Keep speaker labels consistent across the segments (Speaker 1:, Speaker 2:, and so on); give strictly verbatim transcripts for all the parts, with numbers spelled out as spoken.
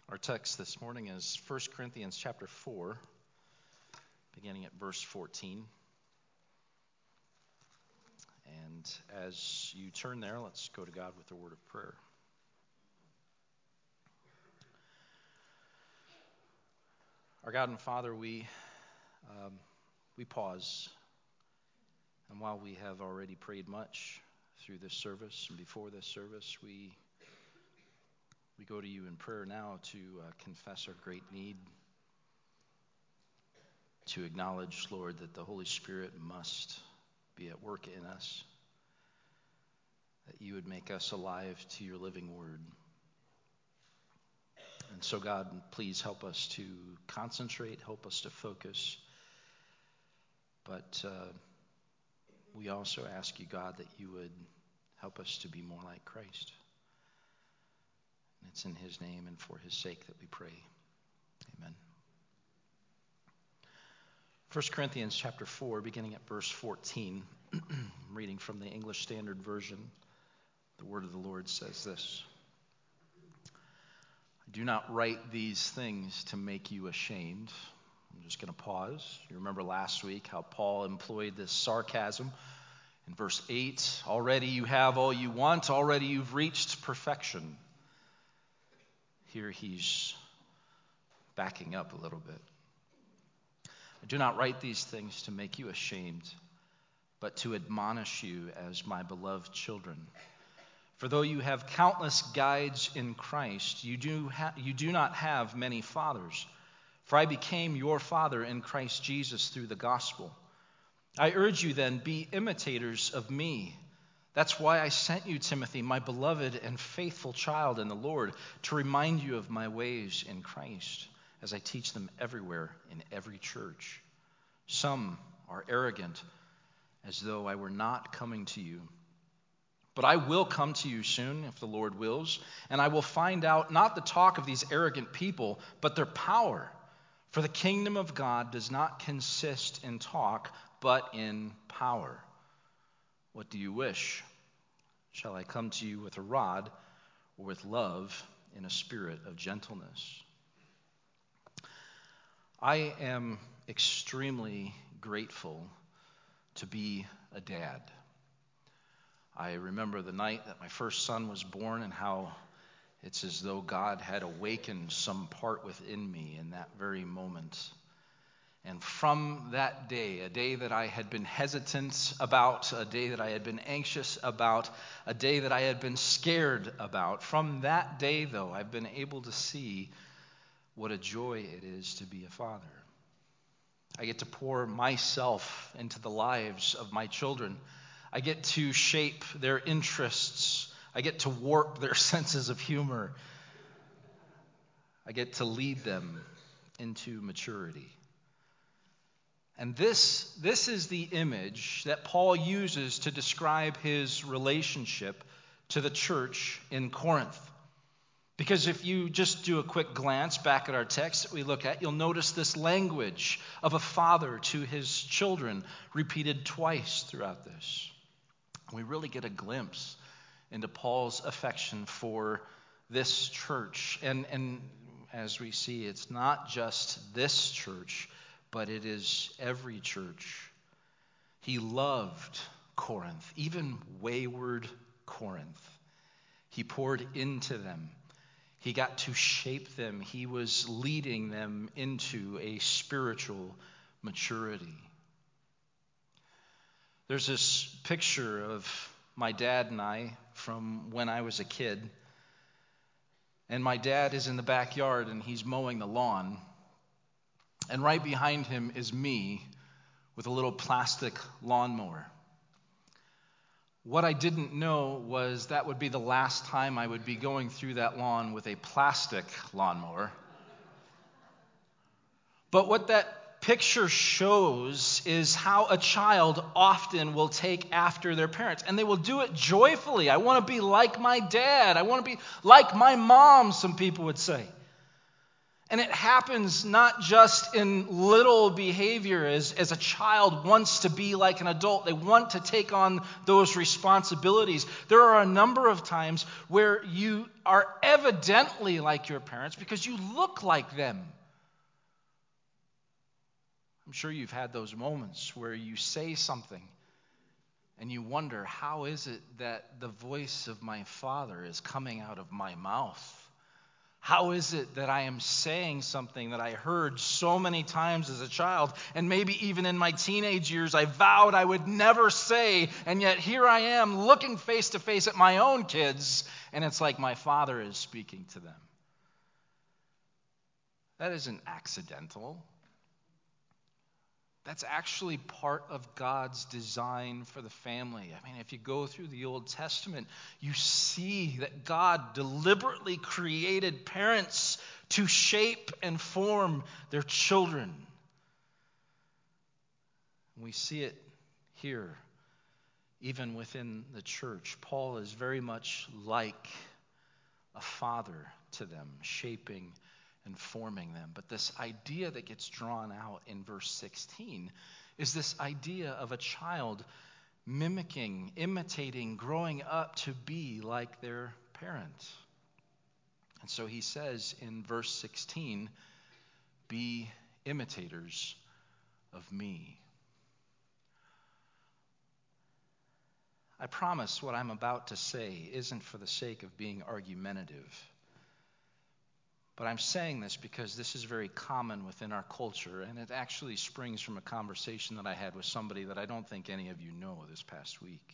Speaker 1: Our text this morning is First Corinthians chapter four, beginning at verse fourteen. And as you turn there, let's go to God with a word of prayer. Our God and Father, we um, we pause, and while we have already prayed much through this service and before this service, we we go to you in prayer now to uh, confess our great need, to acknowledge, Lord, that the Holy Spirit must be at work in us, that you would make us alive to your living word. And so, God, please help us to concentrate, help us to focus. But uh, we also ask you, God, that you would help us to be more like Christ. And it's in his name and for his sake that we pray. Amen. First Corinthians chapter four, beginning at verse fourteen, reading from the English Standard Version, the word of the Lord says this: I do not write these things to make you ashamed. I'm just going to pause. You remember last week how Paul employed this sarcasm in verse eight. Already you have all you want. Already you've reached perfection. Here he's backing up a little bit. I do not write these things to make you ashamed, but to admonish you as my beloved children. For though you have countless guides in Christ, you do ha- you do not have many fathers. For I became your father in Christ Jesus through the gospel. I urge you then, be imitators of me. That's why I sent you, Timothy, my beloved and faithful child in the Lord, to remind you of my ways in Christ, as I teach them everywhere in every church. Some are arrogant, as though I were not coming to you. But I will come to you soon, if the Lord wills, and I will find out not the talk of these arrogant people, but their power. For the kingdom of God does not consist in talk, but in power. What do you wish? Shall I come to you with a rod or with love in a spirit of gentleness? I am extremely grateful to be a dad. I remember the night that my first son was born and how it's as though God had awakened some part within me in that very moment. And from that day, a day that I had been hesitant about, a day that I had been anxious about, a day that I had been scared about, from that day, though, I've been able to see what a joy it is to be a father. I get to pour myself into the lives of my children. I get to shape their interests. I get to warp their senses of humor. I get to lead them into maturity. And this, this is the image that Paul uses to describe his relationship to the church in Corinth. Because if you just do a quick glance back at our text that we look at, you'll notice this language of a father to his children repeated twice throughout this. We really get a glimpse into Paul's affection for this church. And, and as we see, it's not just this church, but it is every church. He loved Corinth, even wayward Corinth. He poured into them. He got to shape them. He was leading them into a spiritual maturity. There's this picture of my dad and I from when I was a kid. And my dad is in the backyard and he's mowing the lawn. And right behind him is me with a little plastic lawnmower. What I didn't know was that would be the last time I would be going through that lawn with a plastic lawnmower. But what that picture shows is how a child often will take after their parents, and they will do it joyfully. I want to be like my dad. I want to be like my mom, some people would say. And it happens not just in little behavior as, as a child wants to be like an adult. They want to take on those responsibilities. There are a number of times where you are evidently like your parents because you look like them. I'm sure you've had those moments where you say something and you wonder, how is it that the voice of my father is coming out of my mouth? How is it that I am saying something that I heard so many times as a child, and maybe even in my teenage years I vowed I would never say, and yet here I am looking face to face at my own kids, and it's like my father is speaking to them. That isn't accidental. That's actually part of God's design for the family. I mean, if you go through the Old Testament, you see that God deliberately created parents to shape and form their children. We see it here, even within the church. Paul is very much like a father to them, shaping and forming them. But this idea that gets drawn out in verse sixteen is this idea of a child mimicking, imitating, growing up to be like their parent. And so he says in verse sixteen, be imitators of me. I promise what I'm about to say isn't for the sake of being argumentative. But I'm saying this because this is very common within our culture, and it actually springs from a conversation that I had with somebody that I don't think any of you know this past week.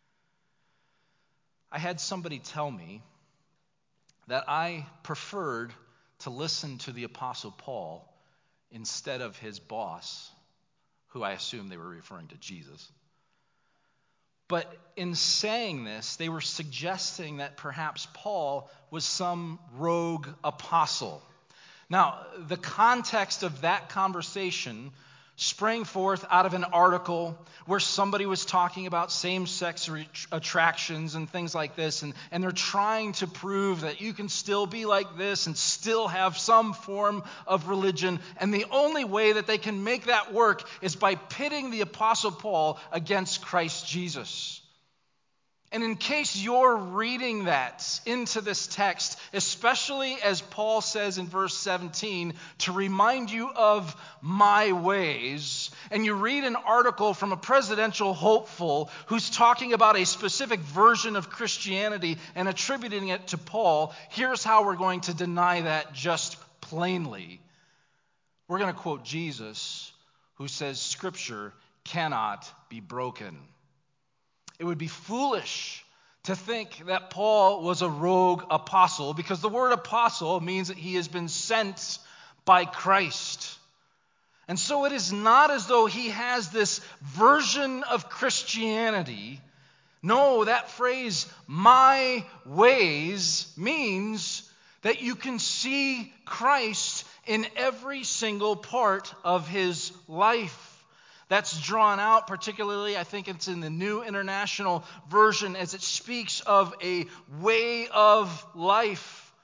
Speaker 1: I had somebody tell me that I preferred to listen to the Apostle Paul instead of his boss, who I assume they were referring to Jesus. But in saying this, they were suggesting that perhaps Paul was some rogue apostle. Now, the context of that conversation sprang forth out of an article where somebody was talking about same-sex re- attractions and things like this, and, and they're trying to prove that you can still be like this and still have some form of religion, and the only way that they can make that work is by pitting the Apostle Paul against Christ Jesus. And in case you're reading that into this text, especially as Paul says in verse seventeen, to remind you of my ways, and you read an article from a presidential hopeful who's talking about a specific version of Christianity and attributing it to Paul, here's how we're going to deny that just plainly. We're going to quote Jesus, who says Scripture cannot be broken. It would be foolish to think that Paul was a rogue apostle, because the word apostle means that he has been sent by Christ. And so it is not as though he has this version of Christianity. No, that phrase, my ways, means that you can see Christ in every single part of his life. That's drawn out, particularly, I think it's in the New International Version, as it speaks of a way of life.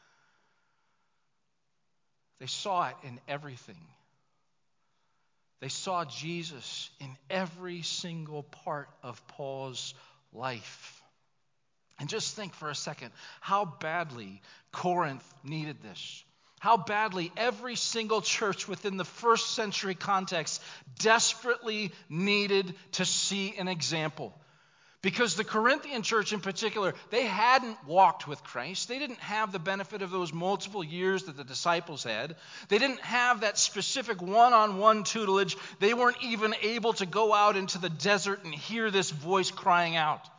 Speaker 1: They saw it in everything. They saw Jesus in every single part of Paul's life. And just think for a second how badly Corinth needed this. How badly every single church within the first century context desperately needed to see an example. Because the Corinthian church in particular, they hadn't walked with Christ. They didn't have the benefit of those multiple years that the disciples had. They didn't have that specific one-on-one tutelage. They weren't even able to go out into the desert and hear this voice crying out.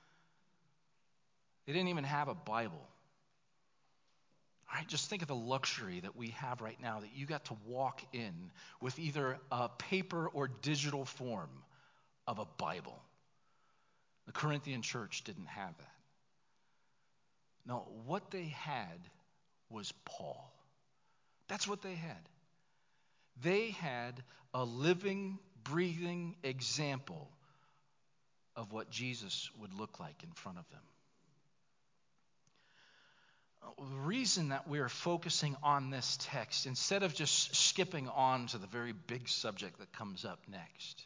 Speaker 1: They didn't even have a Bible. All right, just think of the luxury that we have right now, that you got to walk in with either a paper or digital form of a Bible. The Corinthian church didn't have that. No, what they had was Paul. That's what they had. They had a living, breathing example of what Jesus would look like in front of them. The reason that we're focusing on this text, instead of just skipping on to the very big subject that comes up next,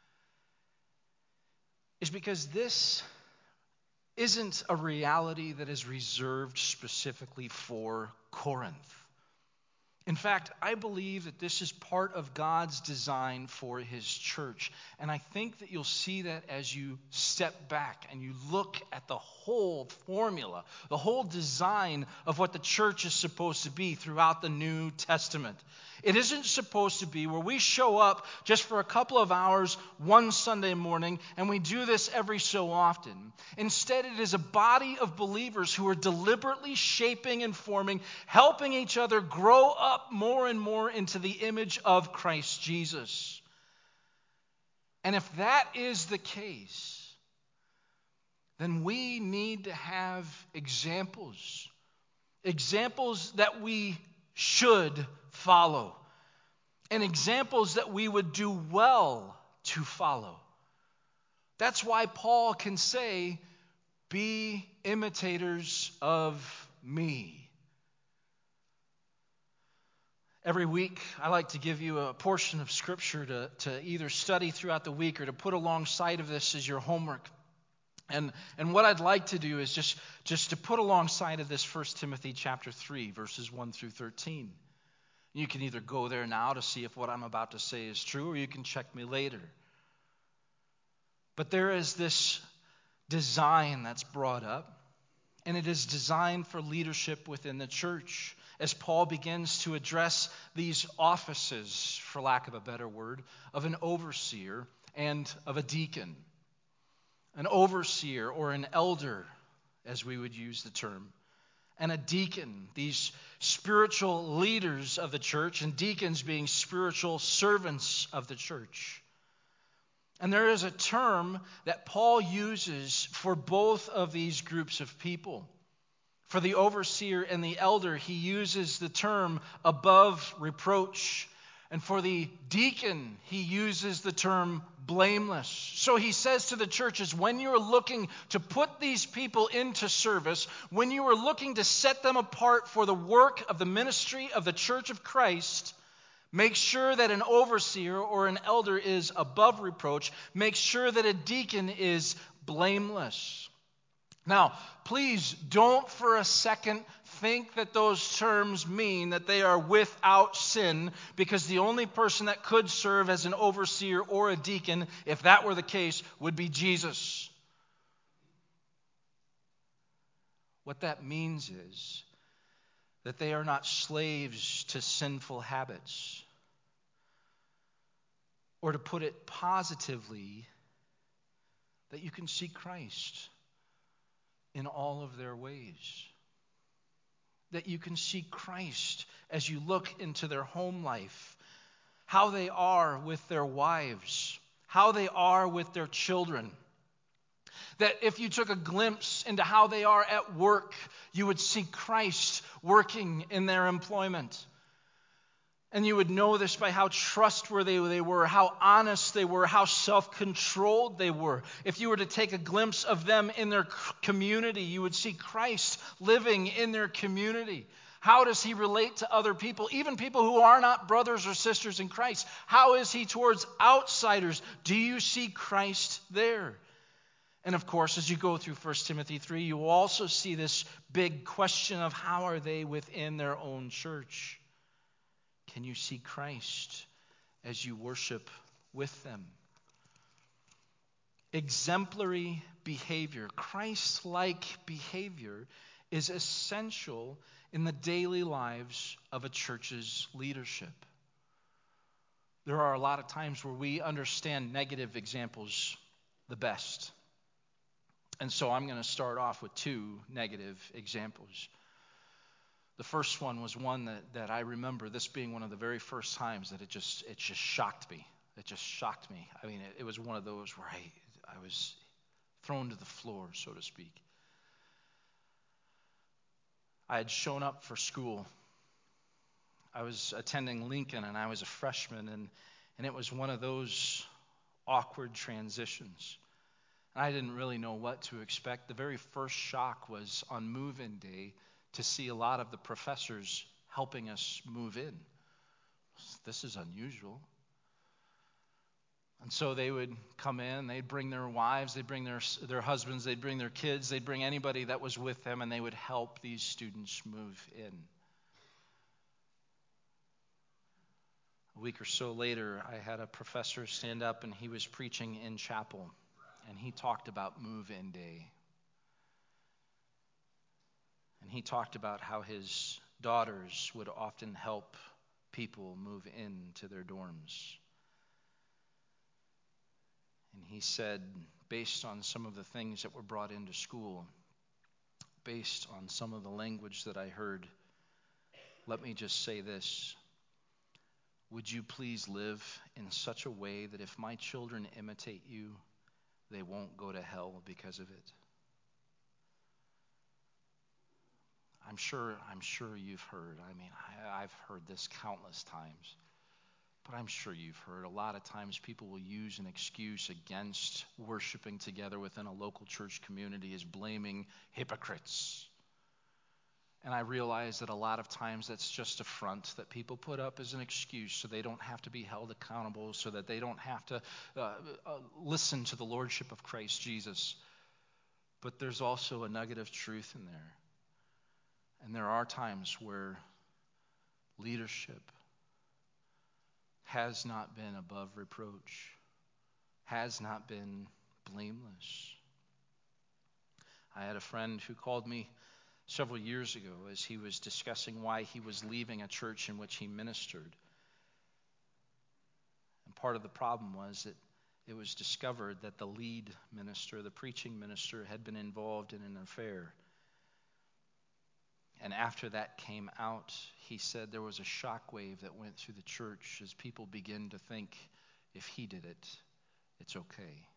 Speaker 1: is because this isn't a reality that is reserved specifically for Corinth. In fact, I believe that this is part of God's design for his church. And I think that you'll see that as you step back and you look at the whole formula, the whole design of what the church is supposed to be throughout the New Testament. It isn't supposed to be where we show up just for a couple of hours one Sunday morning and we do this every so often. Instead, it is a body of believers who are deliberately shaping and forming, helping each other grow up more and more into the image of Christ Jesus. And if that is the case, then we need to have examples. Examples that we should follow. And examples that we would do well to follow. That's why Paul can say, be imitators of me. Every week, I like to give you a portion of Scripture to, to either study throughout the week or to put alongside of this as your homework. And, and what I'd like to do is just, just to put alongside of this First Timothy chapter three, verses one through thirteen. You can either go there now to see if what I'm about to say is true, or you can check me later. But there is this design that's brought up, and it is designed for leadership within the church. As Paul begins to address these offices, for lack of a better word, of an overseer and of a deacon. An overseer or an elder, as we would use the term. And a deacon, these spiritual leaders of the church, and deacons being spiritual servants of the church. And there is a term that Paul uses for both of these groups of people. For the overseer and the elder, he uses the term above reproach. And for the deacon, he uses the term blameless. So he says to the churches, when you are looking to put these people into service, when you are looking to set them apart for the work of the ministry of the church of Christ, make sure that an overseer or an elder is above reproach. Make sure that a deacon is blameless. Now, please don't for a second think that those terms mean that they are without sin, because the only person that could serve as an overseer or a deacon, if that were the case, would be Jesus. What that means is that they are not slaves to sinful habits. Or to put it positively, that you can see Christ in all of their ways. That you can see Christ as you look into their home life, how they are with their wives, how they are with their children. That if you took a glimpse into how they are at work, you would see Christ working in their employment. And you would know this by how trustworthy they were, how honest they were, how self-controlled they were. If you were to take a glimpse of them in their community, you would see Christ living in their community. How does he relate to other people, even people who are not brothers or sisters in Christ? How is he towards outsiders? Do you see Christ there? And of course, as you go through First Timothy three, you will also see this big question of how are they within their own church? Can you see Christ as you worship with them? Exemplary behavior, Christ-like behavior, is essential in the daily lives of a church's leadership. There are a lot of times where we understand negative examples the best. And so I'm going to start off with two negative examples. The first one was one that, that I remember this being one of the very first times that it just it just shocked me. It just shocked me. I mean, it, it was one of those where I, I was thrown to the floor, so to speak. I had shown up for school. I was attending Lincoln, and I was a freshman, and, and it was one of those awkward transitions. And I didn't really know what to expect. The very first shock was on move-in day to see a lot of the professors helping us move in. This is unusual. And so they would come in, they'd bring their wives, they'd bring their, their husbands, they'd bring their kids, they'd bring anybody that was with them, and they would help these students move in. A week or so later, I had a professor stand up, and he was preaching in chapel, and he talked about move-in day. And he talked about how his daughters would often help people move into their dorms. And he said, based on some of the things that were brought into school, based on some of the language that I heard, let me just say this. Would you please live in such a way that if my children imitate you, they won't go to hell because of it? I'm sure, I'm sure you've heard. I mean, I, I've heard this countless times. But I'm sure you've heard a lot of times people will use an excuse against worshiping together within a local church community as blaming hypocrites. And I realize that a lot of times that's just a front that people put up as an excuse so they don't have to be held accountable, so that they don't have to uh, uh, listen to the lordship of Christ Jesus. But there's also a nugget of truth in there. And there are times where leadership has not been above reproach, has not been blameless. I had a friend who called me several years ago as he was discussing why he was leaving a church in which he ministered. And part of the problem was that it was discovered that the lead minister, the preaching minister, had been involved in an affair. And after that came out, he said there was a shockwave that went through the church as people begin to think, if he did it, it's okay.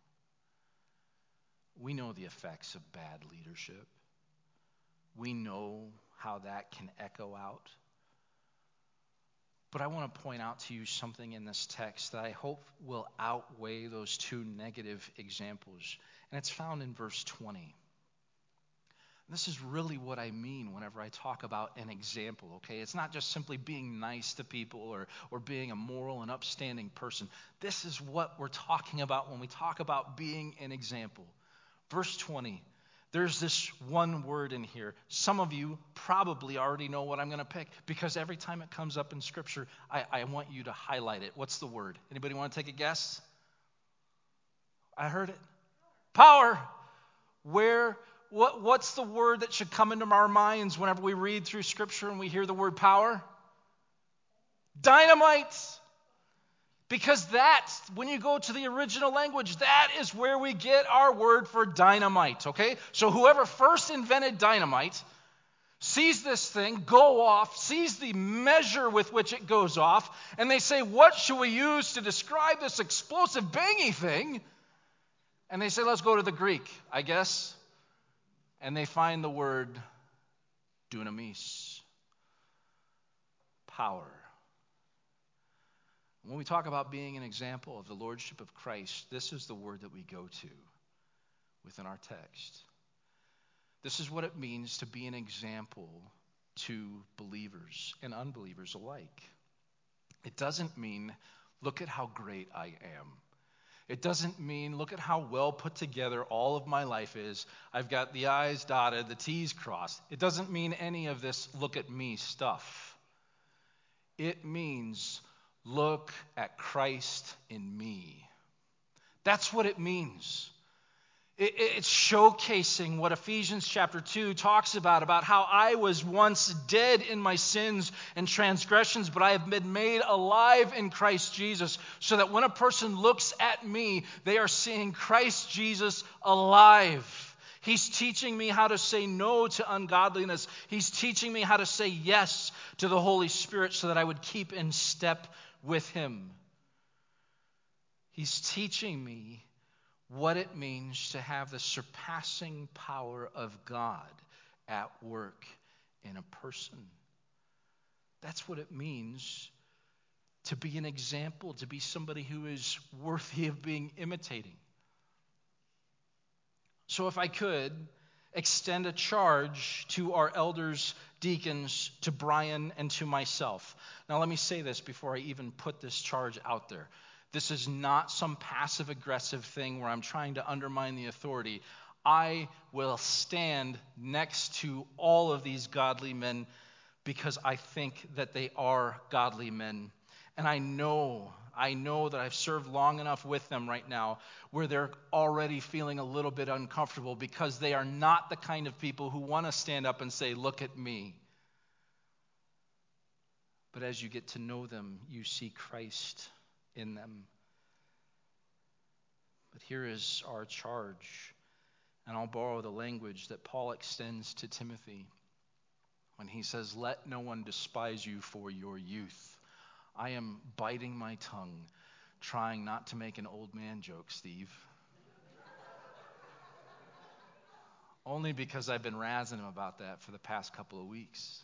Speaker 1: We know the effects of bad leadership. We know how that can echo out. But I want to point out to you something in this text that I hope will outweigh those two negative examples. And it's found in verse twenty. This is really what I mean whenever I talk about an example, okay? It's not just simply being nice to people or, or being a moral and upstanding person. This is what we're talking about when we talk about being an example. Verse twenty, there's this one word in here. Some of you probably already know what I'm going to pick because every time it comes up in Scripture, I, I want you to highlight it. What's the word? Anybody want to take a guess? I heard it. Power. Where... What, what's the word that should come into our minds whenever we read through Scripture and we hear the word power? Dynamite. Because that's, when you go to the original language, that is where we get our word for dynamite, okay? So whoever first invented dynamite sees this thing go off, sees the measure with which it goes off, and they say, what should we use to describe this explosive bangy thing? And they say, let's go to the Greek, I guess. And they find the word dunamis, power. When we talk about being an example of the lordship of Christ, this is the word that we go to within our text. This is what it means to be an example to believers and unbelievers alike. It doesn't mean, look at how great I am. It doesn't mean, look at how well put together all of my life is. I've got the I's dotted, the T's crossed. It doesn't mean any of this look at me stuff. It means look at Christ in me. That's what it means. It, it's showcasing what Ephesians chapter two talks about, about how I was once dead in my sins and transgressions, but I have been made alive in Christ Jesus, so that when a person looks at me, they are seeing Christ Jesus alive. He's teaching me how to say no to ungodliness. He's teaching me how to say yes to the Holy Spirit so that I would keep in step with Him. He's teaching me what it means to have the surpassing power of God at work in a person. That's what it means to be an example, to be somebody who is worthy of being imitating. So if I could, extend a charge to our elders, deacons, to Brian, and to myself. Now, let me say this before I even put this charge out there. This is not some passive-aggressive thing where I'm trying to undermine the authority. I will stand next to all of these godly men because I think that they are godly men. And I know, I know that I've served long enough with them right now where they're already feeling a little bit uncomfortable because they are not the kind of people who want to stand up and say, "Look at me." But as you get to know them, you see Christ in them. But here is our charge, and I'll borrow the language that Paul extends to Timothy when he says, "Let no one despise you for your youth." I am biting my tongue, trying not to make an old man joke, Steve. Only because I've been razzing him about that for the past couple of weeks.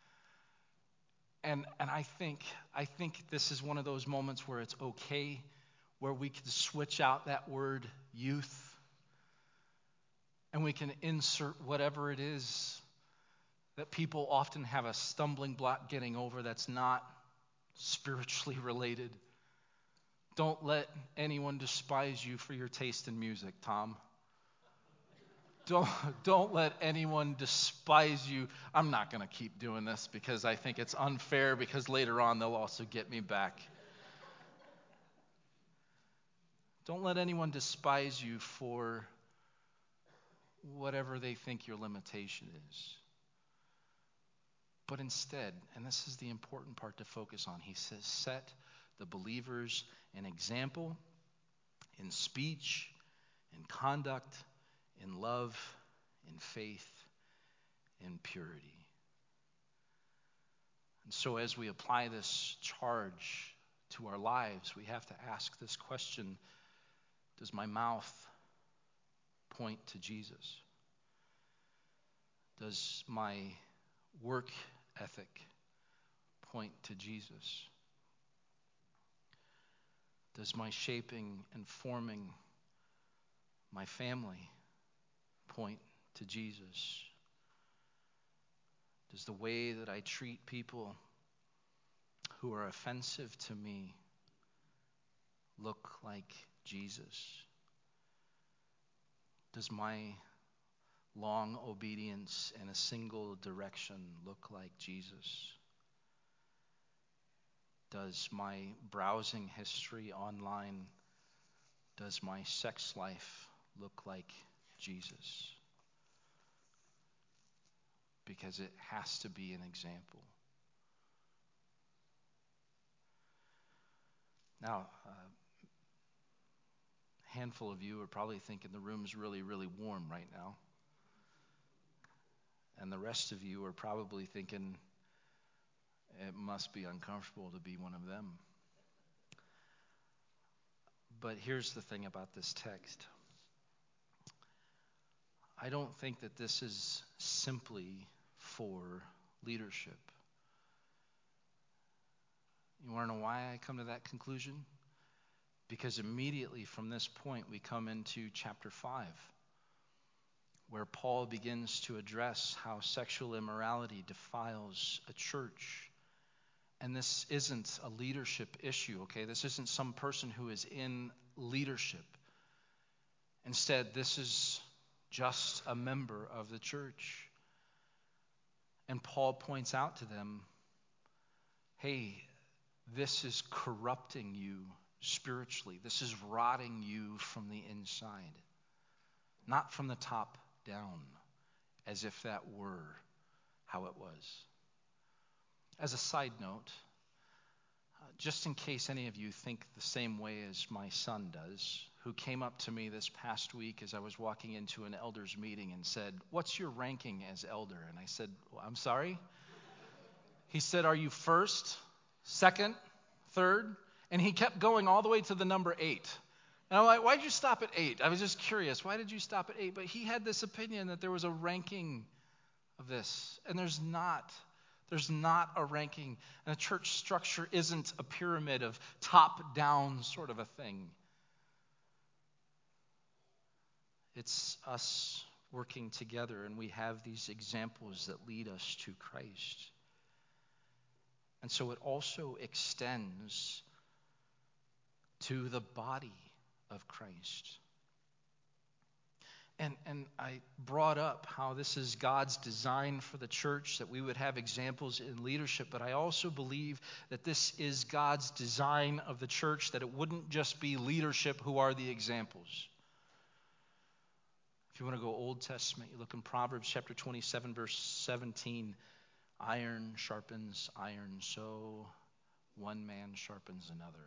Speaker 1: And and I think I think this is one of those moments where it's okay, where we can switch out that word youth and we can insert whatever it is that people often have a stumbling block getting over that's not spiritually related. Don't let anyone despise you for your taste in music, Tom. Don't, don't let anyone despise you. I'm not going to keep doing this because I think it's unfair, because later on they'll also get me back. Don't let anyone despise you for whatever they think your limitation is. But instead, and this is the important part to focus on, he says, set the believers an example in speech, in conduct, in love, in faith, in purity. And so as we apply this charge to our lives, we have to ask this question: does my mouth point to Jesus? Does my work ethic point to Jesus? Does my shaping and forming my family point to Jesus? Does the way that I treat people who are offensive to me look like Jesus? Does my long obedience in a single direction look like Jesus? Does my browsing history online, does my sex life look like Jesus? Because it has to be an example. Now, uh, a handful of you are probably thinking the room's really, really warm right now. And the rest of you are probably thinking it must be uncomfortable to be one of them. But here's the thing about this text. I don't think that this is simply for leadership. You want to know why I come to that conclusion? Because immediately from this point we come into chapter five, where Paul begins to address how sexual immorality defiles a church. And this isn't a leadership issue, okay? This isn't some person who is in leadership. Instead, this is just a member of the church. And Paul points out to them, hey, this is corrupting you spiritually. This is rotting you from the inside, not from the top down, as if that were how it was. As a side note, uh, just in case any of you think the same way as my son does, who came up to me this past week as I was walking into an elders meeting and said, "What's your ranking as elder?" And I said, well, "I'm sorry?" He said, "Are you first, second, third?" And he kept going all the way to the number eight. And I'm like, "Why did you stop at eight?" I was just curious. Why did you stop at eight? But he had this opinion that there was a ranking of this. And there's not. There's not a ranking. And a church structure isn't a pyramid of top-down sort of a thing. It's us working together, and we have these examples that lead us to Christ. And so it also extends to the body of Christ. And, and I brought up how this is God's design for the church, that we would have examples in leadership, but I also believe that this is God's design of the church, that it wouldn't just be leadership who are the examples. If you want to go Old Testament, you look in Proverbs chapter twenty-seven, verse seventeen. Iron sharpens iron, so one man sharpens another.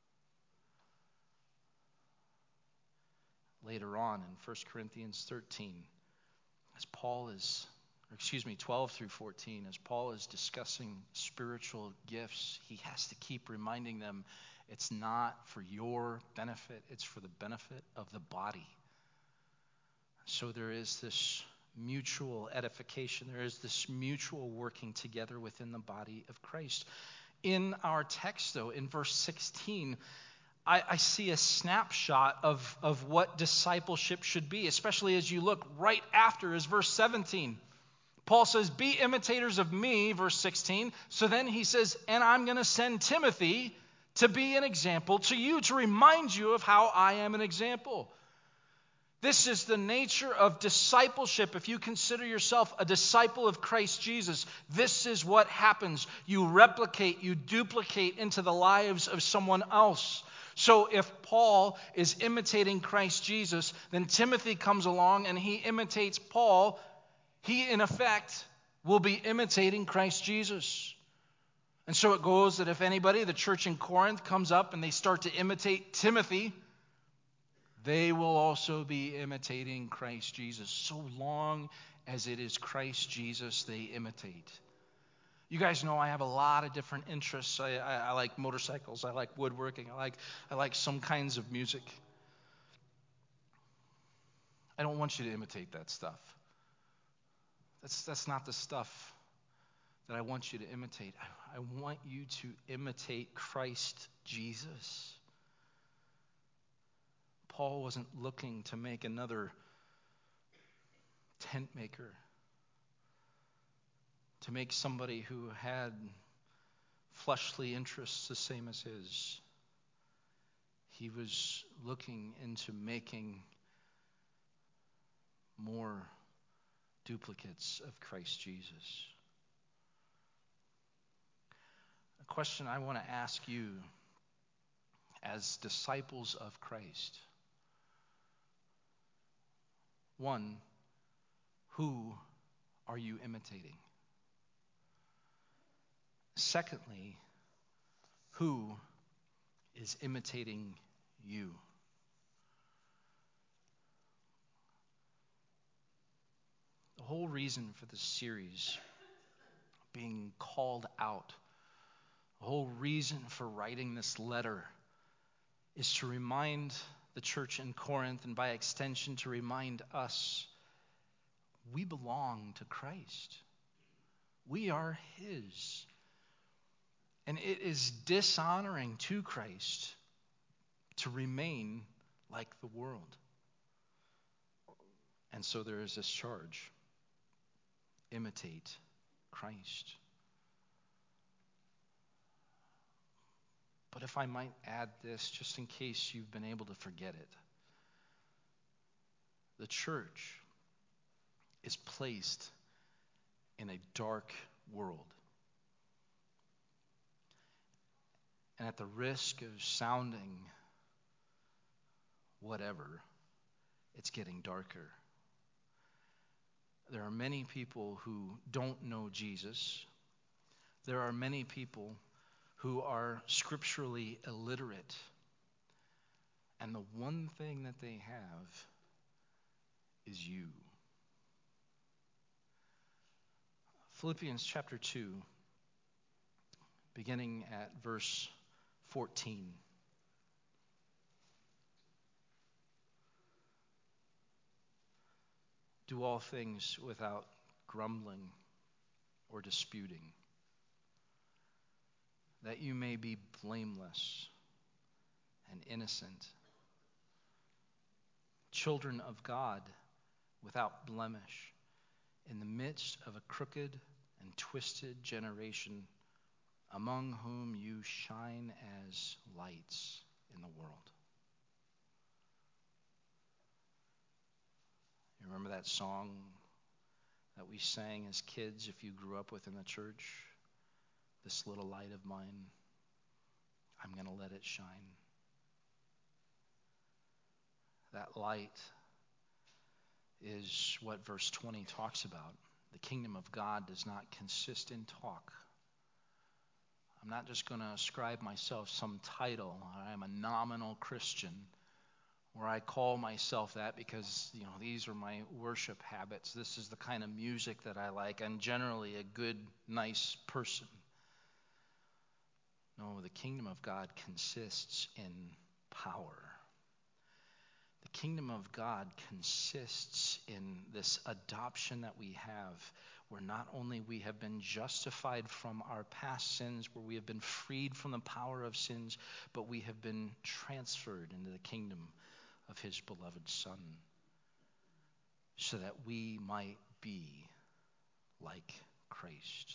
Speaker 1: Later on in First Corinthians thirteen, as Paul is, or excuse me, twelve through fourteen, as Paul is discussing spiritual gifts, he has to keep reminding them it's not for your benefit, it's for the benefit of the body. So there is this mutual edification, there is this mutual working together within the body of Christ. In our text, though, in verse sixteen, I, I see a snapshot of, of what discipleship should be, especially as you look right after is verse seventeen. Paul says, be imitators of me, verse sixteen. So then he says, and I'm going to send Timothy to be an example to you, to remind you of how I am an example. This is the nature of discipleship. If you consider yourself a disciple of Christ Jesus, this is what happens. You replicate, you duplicate into the lives of someone else. So if Paul is imitating Christ Jesus, then Timothy comes along and he imitates Paul. He, in effect, will be imitating Christ Jesus. And so it goes that if anybody, the church in Corinth, comes up and they start to imitate Timothy, they will also be imitating Christ Jesus, so long as it is Christ Jesus they imitate. You guys know I have a lot of different interests. I, I, I like motorcycles. I like woodworking. I like, I like some kinds of music. I don't want you to imitate that stuff. That's, that's not the stuff that I want you to imitate. I, I want you to imitate Christ Jesus. Paul wasn't looking to make another tent maker, to make somebody who had fleshly interests the same as his. He was looking into making more duplicates of Christ Jesus. A question I want to ask you as disciples of Christ. One, who are you imitating? Secondly, who is imitating you? The whole reason for this series being called out, the whole reason for writing this letter is to remind the church in Corinth, and by extension to remind us, we belong to Christ. We are His. And it is dishonoring to Christ to remain like the world. And so there is this charge: imitate Christ. But if I might add this, just in case you've been able to forget it, the church is placed in a dark world. And at the risk of sounding whatever, it's getting darker. There are many people who don't know Jesus. There are many people who are scripturally illiterate. And the one thing that they have is you. Philippians chapter two, beginning at verse fourteen. Do all things without grumbling or disputing, that you may be blameless and innocent, children of God, without blemish, in the midst of a crooked and twisted generation, among whom you shine as lights in the world. You remember that song that we sang as kids, if you grew up within the church? This little light of mine, I'm going to let it shine. That light is what verse twenty talks about. The kingdom of God does not consist in talk. I'm not just going to ascribe myself some title. I'm a nominal Christian, where I call myself that because, you know, these are my worship habits. This is the kind of music that I like. I'm generally a good, nice person. No, the kingdom of God consists in power. The kingdom of God consists in this adoption that we have, where not only we have been justified from our past sins, where we have been freed from the power of sins, but we have been transferred into the kingdom of his beloved Son, so that we might be like Christ.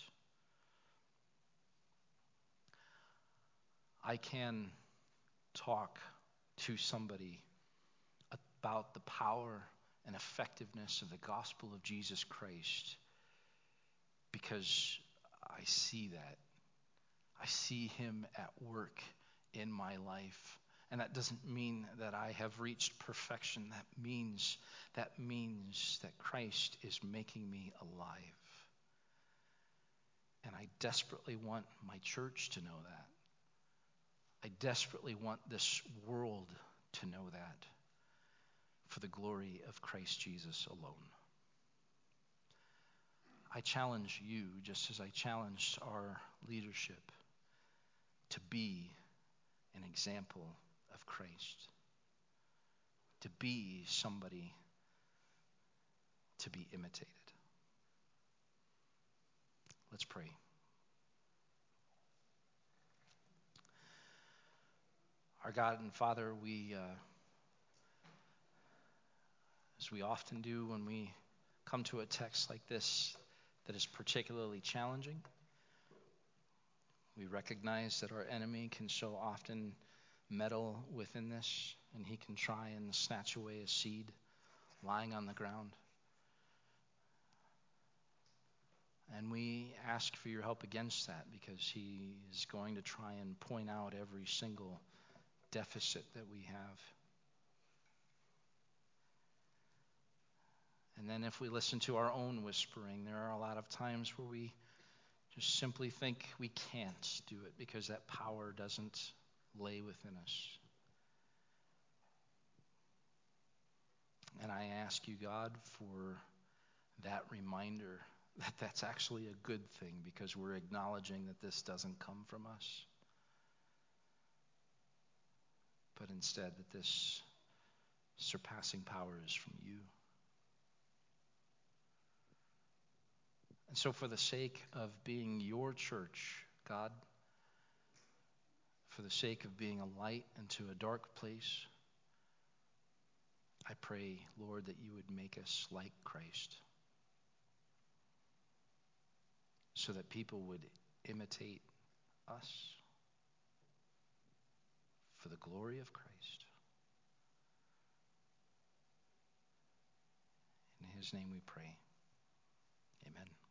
Speaker 1: I can talk to somebody about the power and effectiveness of the gospel of Jesus Christ because I see that. I see him at work in my life. And that doesn't mean that I have reached perfection. That means that means that Christ is making me alive. And I desperately want my church to know that. I desperately want this world to know that, for the glory of Christ Jesus alone. I challenge you, just as I challenged our leadership, to be an example of Christ, to be somebody to be imitated. Let's pray. Our God and Father, we, uh, as we often do when we come to a text like this that is particularly challenging, we recognize that our enemy can so often meddle within this, and he can try and snatch away a seed lying on the ground. And we ask for your help against that, because he is going to try and point out every single deficit that we have. And then if we listen to our own whispering, there are a lot of times where we just simply think we can't do it because that power doesn't lay within us. And I ask you, God, for that reminder that that's actually a good thing, because we're acknowledging that this doesn't come from us, but instead that this surpassing power is from you. And so for the sake of being your church, God, for the sake of being a light into a dark place, I pray, Lord, that you would make us like Christ, so that people would imitate us for the glory of Christ. In his name we pray. Amen.